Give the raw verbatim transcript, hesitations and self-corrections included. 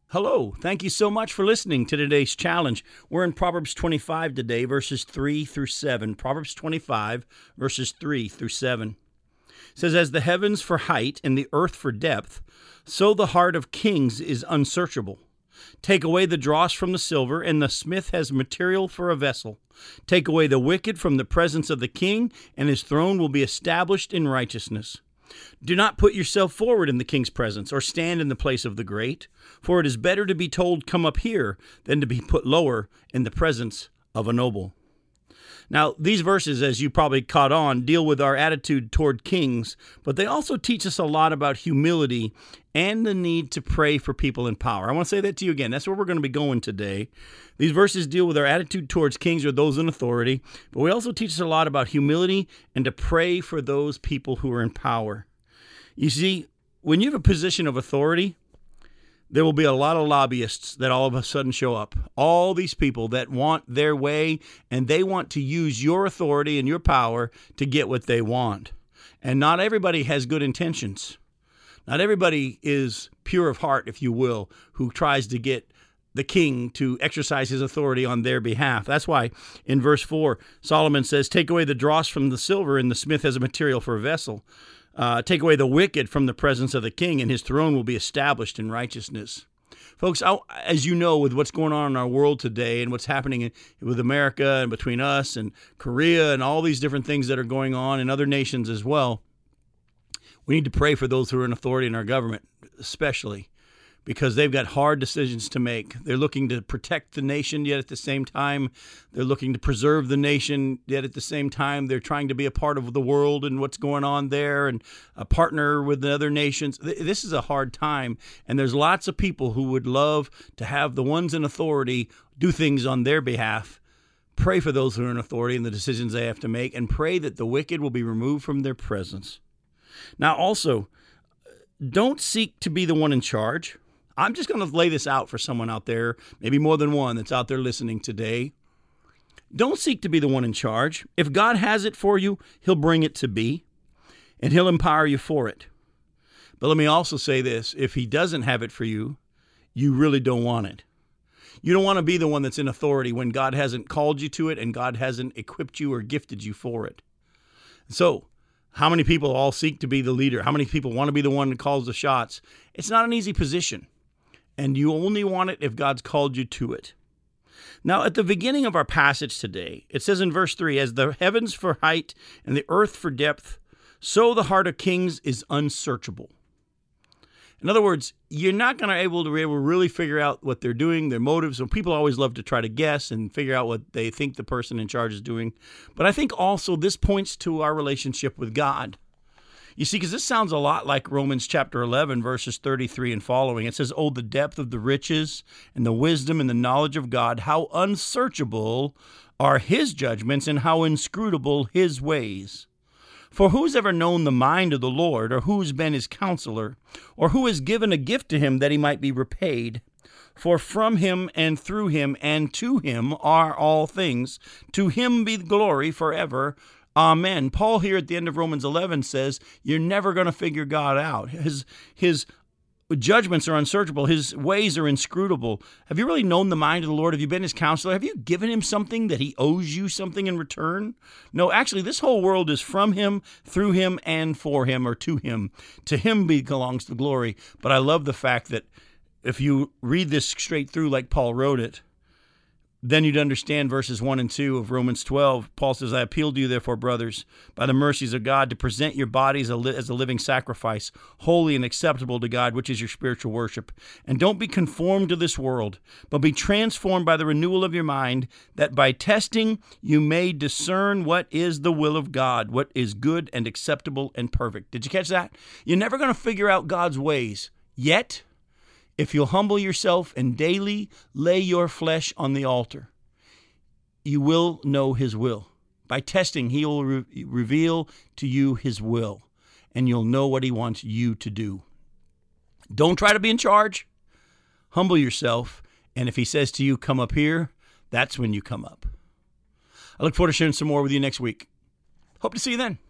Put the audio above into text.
Hello. Thank you so much for listening to today's challenge. We're in Proverbs twenty-five today, verses three through seven. Proverbs twenty-five, verses three through seven. It says, "As the heavens for height and the earth for depth, so the heart of kings is unsearchable. Take away the dross from the silver, and the smith has material for a vessel. Take away the wicked from the presence of the king, and his throne will be established in righteousness. Do not put yourself forward in the king's presence, or stand in the place of the great, for it is better to be told, 'Come up here,' than to be put lower in the presence of a noble." Now, these verses, as you probably caught on, deal with our attitude toward kings, but they also teach us a lot about humility and the need to pray for people in power. I want to say that to you again. That's where we're going to be going today. These verses deal with our attitude towards kings or those in authority, but we also teach us a lot about humility and to pray for those people who are in power. You see, when you have a position of authority, there will be a lot of lobbyists that all of a sudden show up. All these people that want their way, and they want to use your authority and your power to get what they want. And not everybody has good intentions. Not everybody is pure of heart, if you will, who tries to get the king to exercise his authority on their behalf. That's why in verse four, Solomon says, "Take away the dross from the silver, and the smith has a material for a vessel. Uh, take away the wicked from the presence of the king, and his throne will be established in righteousness." Folks, I, as you know, with what's going on in our world today and what's happening in, with America and between us and Korea and all these different things that are going on in other nations as well, we need to pray for those who are in authority in our government, especially because they've got hard decisions to make. They're looking to protect the nation, yet at the same time, they're looking to preserve the nation, yet at the same time, they're trying to be a part of the world and what's going on there and a partner with the other nations. This is a hard time, and there's lots of people who would love to have the ones in authority do things on their behalf. Pray for those who are in authority and the decisions they have to make, and pray that the wicked will be removed from their presence. Now, also, don't seek to be the one in charge. I'm just going to lay this out for someone out there, maybe more than one that's out there listening today. Don't seek to be the one in charge. If God has it for you, he'll bring it to be, and he'll empower you for it. But let me also say this. If he doesn't have it for you, you really don't want it. You don't want to be the one that's in authority when God hasn't called you to it and God hasn't equipped you or gifted you for it. So, how many people all seek to be the leader? How many people want to be the one that calls the shots? It's not an easy position. And you only want it if God's called you to it. Now, at the beginning of our passage today, it says in verse three, "As the heavens for height and the earth for depth, so the heart of kings is unsearchable." In other words, you're not going to be able to really figure out what they're doing, their motives. And people always love to try to guess and figure out what they think the person in charge is doing. But I think also this points to our relationship with God. You see, because this sounds a lot like Romans chapter eleven, verses thirty-three and following. It says, "Oh, the depth of the riches and the wisdom and the knowledge of God, how unsearchable are his judgments and how inscrutable his ways. For who's ever known the mind of the Lord, or who's been his counselor, or who has given a gift to him that he might be repaid? For from him and through him and to him are all things. To him be glory forever. Amen." Paul here at the end of Romans eleven says, you're never going to figure God out. His, his judgments are unsearchable. His ways are inscrutable. Have you really known the mind of the Lord? Have you been his counselor? Have you given him something that he owes you something in return? No, actually, this whole world is from him, through him, and for him, or to him. To him belongs the glory. But I love the fact that if you read this straight through like Paul wrote it, then you'd understand verses one and two of Romans twelve. Paul says, "I appeal to you, therefore, brothers, by the mercies of God, to present your bodies as a living sacrifice, holy and acceptable to God, which is your spiritual worship. And don't be conformed to this world, but be transformed by the renewal of your mind, that by testing you may discern what is the will of God, what is good and acceptable and perfect." Did you catch that? You're never going to figure out God's ways. Yet, if you'll humble yourself and daily lay your flesh on the altar, you will know his will. By testing, he will re- reveal to you his will, and you'll know what he wants you to do. Don't try to be in charge. Humble yourself, and if he says to you, "Come up here," that's when you come up. I look forward to sharing some more with you next week. Hope to see you then.